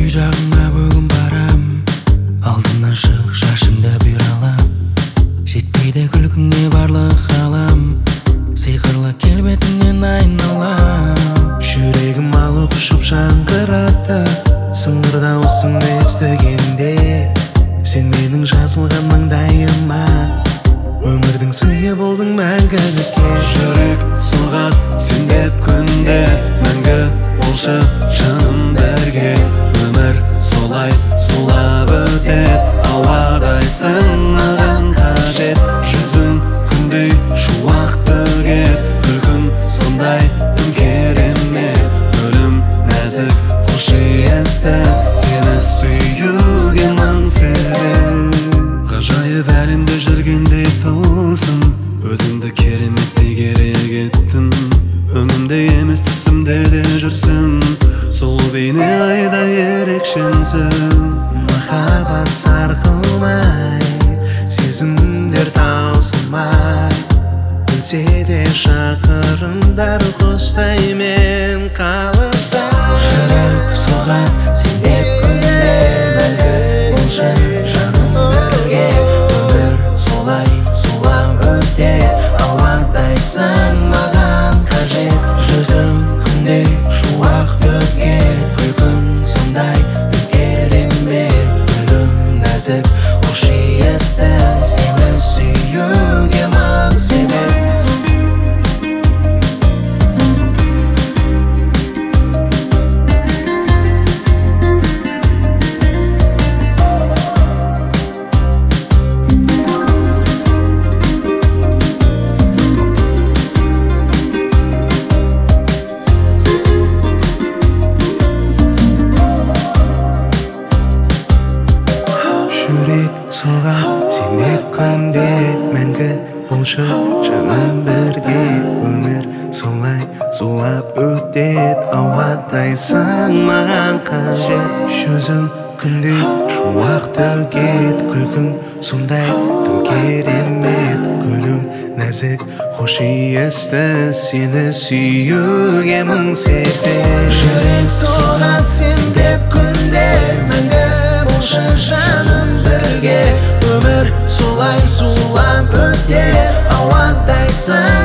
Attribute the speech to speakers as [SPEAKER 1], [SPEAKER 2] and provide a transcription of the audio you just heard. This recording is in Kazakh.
[SPEAKER 1] жағыңа бүгін барам, алдымнан шық шашымды бұйралап. Жетпейді күлкіңе барлық ғалам, сиқырлы келбетіңнен айналам.
[SPEAKER 2] Жүрегім алып ұшып жаңғырады, сыңғыр дауысыңды естігенде. Сен менің жазылған маңдайыма, өмірдің сыйы болдың мәңгілікке.
[SPEAKER 3] Жүрек соғар сен деп күнде, мәңгі болшы жаным бірге. Өмір солай сулап өтет, ауадайсың маған қажет. Жүзің күндей шуақ төгет, күлкің сондай тым керемет. Өлім нәзік хош иісті, сені сүюге мың себеп. Ғажайып әлемде жүргендей тылсым, өзіңді кереметтей керек еттің. Өңімде емес түсімде де жүрсің, сол бейне айда ерекшемсің.
[SPEAKER 2] Махаббат сарқылмай, сезімдер таусылмай, білсе де шақырымдар құстаймен қалықта.
[SPEAKER 1] Жүрек соғар сен деп күнде, мәңгі болшы жаным бірге. Өмір солай сулап өтет, ауадайсың маған қажет. Жүзің күндей шуақ төгет, күлкің сондай тым керемет. Гүлім нәзік хош иісті, сені сүюге мың себеп.
[SPEAKER 2] Жүрек соғар сен деп күнде, мәңгі болшы жаным бірге. Өмір солай сулап өтет, ауадайсың маған қажет. Жүзің күндей шуақ төгет, күлкің сондай тым керемет. Гүлім нәзік хош иісті, сені сүюге мың себеп.
[SPEAKER 1] Жүрек соғар сен деп күнде, мәңгі болшы жаным бірге. Өмір солай сулап өтет, ауадайсың